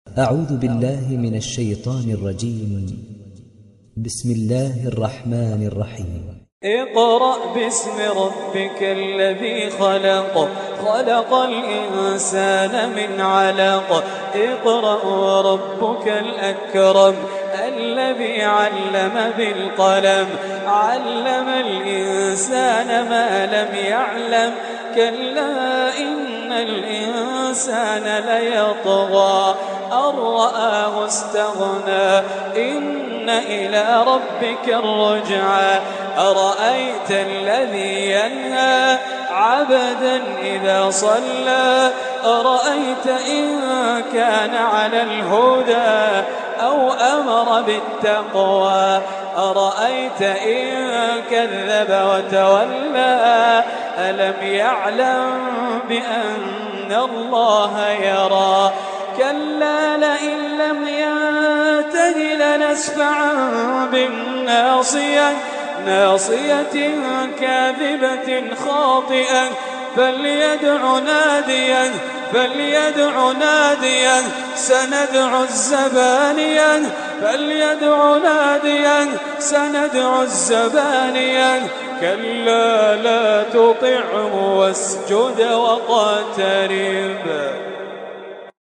أعوذ بالله من الشيطان الرجيم. بسم الله الرحمن الرحيم. اقرأ باسم ربك الذي خلق، خلق الإنسان من علق. اقرأ وربك الأكرم الذي علم بالقلم، علم الإنسان ما لم يعلم. كلا إن الإنسان ليطغى أن رآه استغنى. إن إلى ربك الرجعى. أرأيت الذي ينهى عبدا إذا صلى، أرأيت إن كان على الهدى أو أمر بالتقوى، أرأيت إن كذب وتولى. ألم يعلم بأن الله يرى. كلا لئن لم ينته لنسفعا بالناصية، ناصية كاذبة خاطئة. فليدع ناديا، فليدع ناديا سندع الزبانيا، فليدع ناديا سندع الزبانيا. كلا لا تطعه واسجد واقترب.